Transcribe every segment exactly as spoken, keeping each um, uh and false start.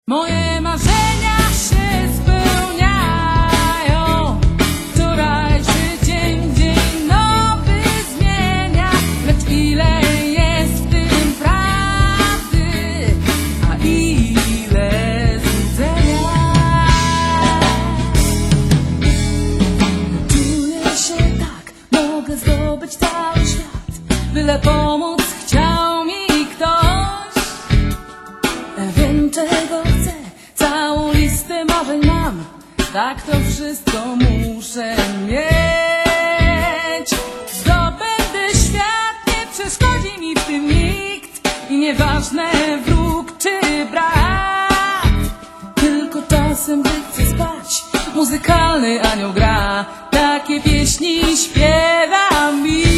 Moje marzenia się spełniają, wczorajszy dzień, dzień nowy zmienia. Lecz ile jest w tym prawdy, a ile złudzenia. Czuję się tak, mogę zdobyć cały świat, byle pomóc chciał mi ktoś. Wiem, czego chcę, całą listę marzeń mam, tak to wszystko muszę mieć. Zdobędę świat, nie przeszkodzi mi w tym nikt, i nieważne wróg czy brat. Tylko czasem, gdy chcę spać, muzykalny anioł gra, takie pieśni śpiewa mi.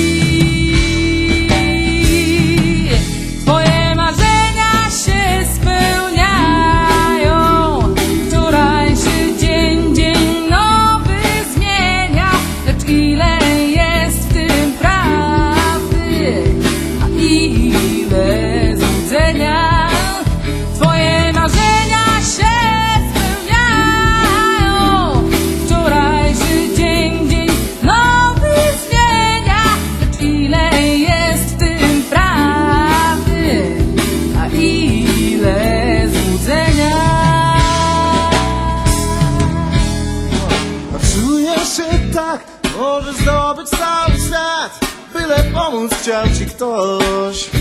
Tak, możesz zdobyć cały świat, byle pomóc chciał ci ktoś.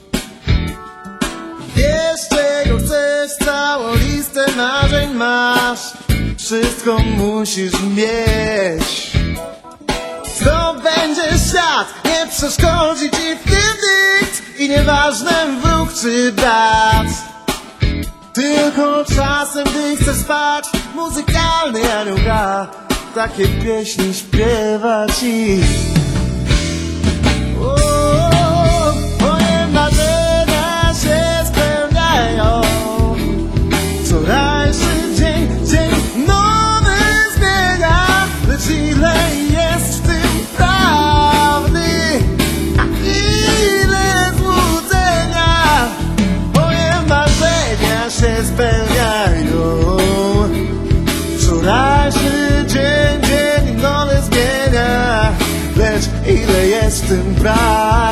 Wiesz, czego chcesz, całą listę marzeń masz, wszystko musisz mieć. Zdobędziesz świat, nie przeszkodzi ci w tym nikt, i nieważne wróg czy brat. Tylko czasem, gdy chcesz spać, muzykalny anioł gra, takie pieśni śpiewa ci. O, moje marzenia się spełniają, wczorajszy dzień, dzień nowy zmienia. Lecz ile jest w tym prawdy, a ile złudzenia. Moje marzenia się spełniają, wczorajszy dzień, dzień nowy zmienia. Lecz ile jest w tym prawdy.